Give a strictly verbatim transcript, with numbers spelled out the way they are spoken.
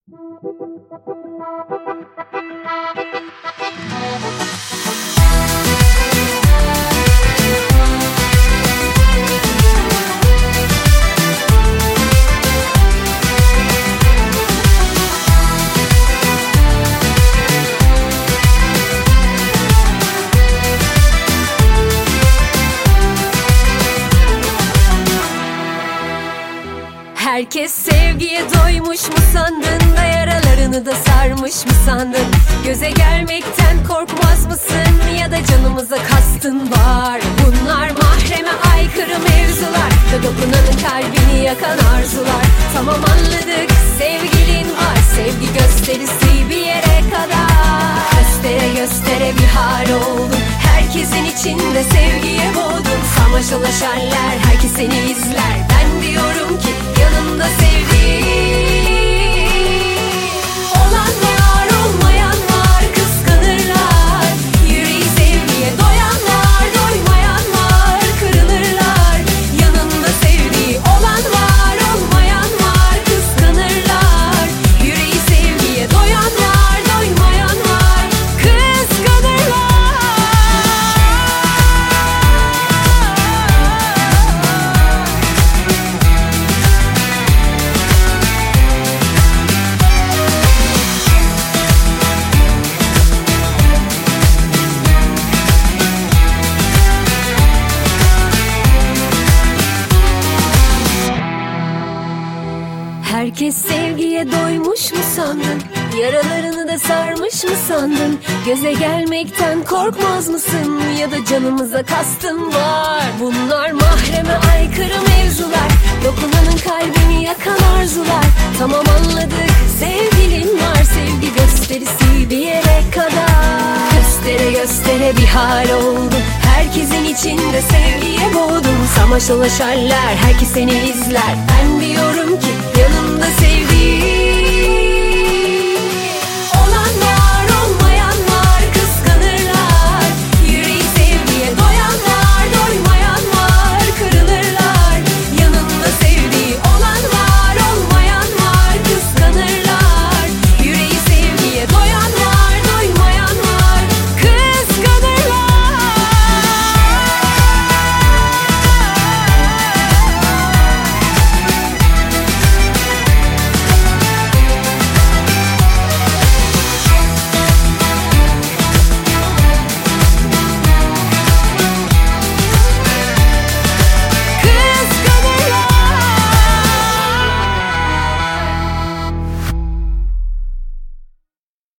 Herkes sevgiye doymuş mu sandın da yaralarını da sarmış mı sandın? Göze gelmekten korkmaz mısın ya da canımıza kastın var? Bunlar mahreme aykırı mevzular ve dokunanın kalbini yakan arzular. Tamam anladık, sevgilin var, sevgi gösterisi bir yere kadar. Göstere göstere bir hal oldun, herkesin içinde sevgiye boğdun. Samaşalaşanlar, herkes seni izler, ben diyorum ki yanımda sevdiğin olan var, olmayan var, kıskanırlar. Yüreği sevgiye doyan var, doymayan var, kırılırlar. Yanında sevdiği olan var, olmayan var, kıskanırlar. Yüreği sevgiye doyan var, doymayan var, kıskanırlar. Herkes sevgiye doymuş mu sandın? Yaralarını da sarmış mı sandın? Göze gelmekten korkmaz mısın? Ya da canımıza kastın var? Bunlar mahreme aykırı mevzular, dokunanın kalbini yakan arzular. Tamam anladık, sevgilin var, sevgi gösterisi bir yere kadar. Göstere göstere bir hal oldun, herkesin içinde sevgiye boğdun. Samaşalaşarlar, herkes seni izler, ben diyorum ki yanımda sevdiğin